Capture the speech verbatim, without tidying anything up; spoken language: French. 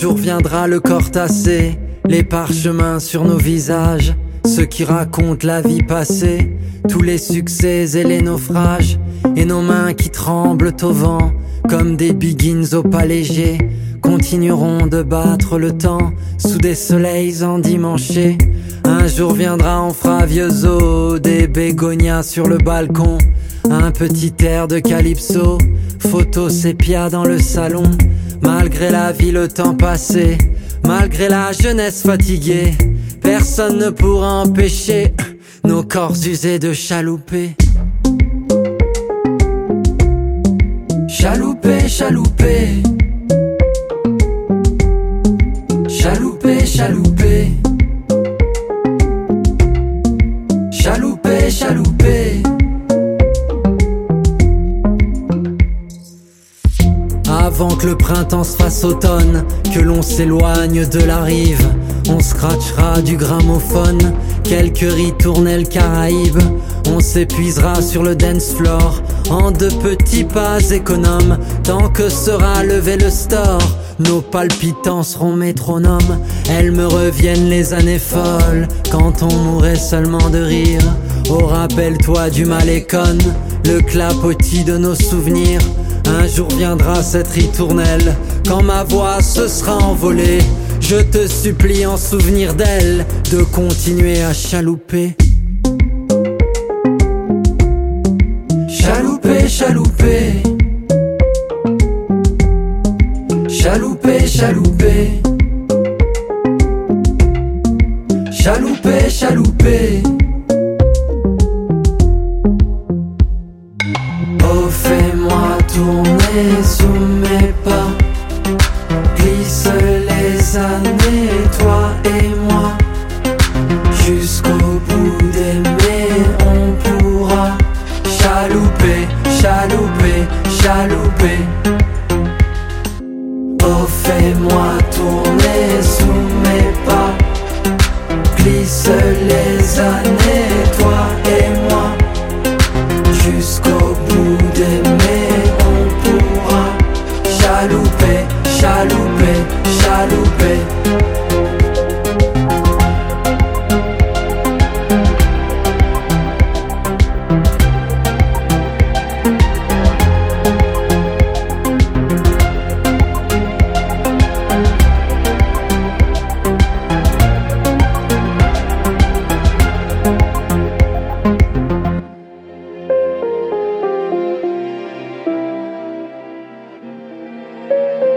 jour viendra le corps tassé, les parchemins sur nos visages, ceux qui racontent la vie passée, tous les succès et les naufrages, et nos mains qui tremblent au vent, comme des biggins au pas léger, continueront de battre le temps, sous des soleils endimanchés. Un jour viendra, on fera vieux os, des bégonias sur le balcon, un petit air de calypso, photo sépia dans le salon. Malgré la vie, le temps passé, malgré la jeunesse fatiguée, personne ne pourra empêcher nos corps usés de chalouper. Chalouper, chalouper, chalouper, chalouper, chalouper, chalouper. Avant que le printemps se fasse automne, que l'on s'éloigne de la rive, on scratchera du gramophone, quelques ritournelles caraïbes. On s'épuisera sur le dance floor, en de petits pas économes, tant que sera levé le store. Nos palpitants seront métronomes, elles me reviennent les années folles, quand on mourait seulement de rire. Oh, rappelle-toi du Malécon, le clapotis de nos souvenirs. Un jour viendra cette ritournelle, quand ma voix se sera envolée. Je te supplie en souvenir d'elle, de continuer à chalouper. Chalouper, chalouper, chalouper, chalouper, chalouper, chalouper. Oh, fais-moi tourner sous mes pas, glisse les années, toi et moi, jusqu'au bout d'aimer on pourra chalouper, chalouper, chalouper. Oh, fais-moi tourner sous mes pas, glisse les années, toi et moi, jusqu'au bout d'aimer on pourra chalouper, chalouper, chalouper. Thank you.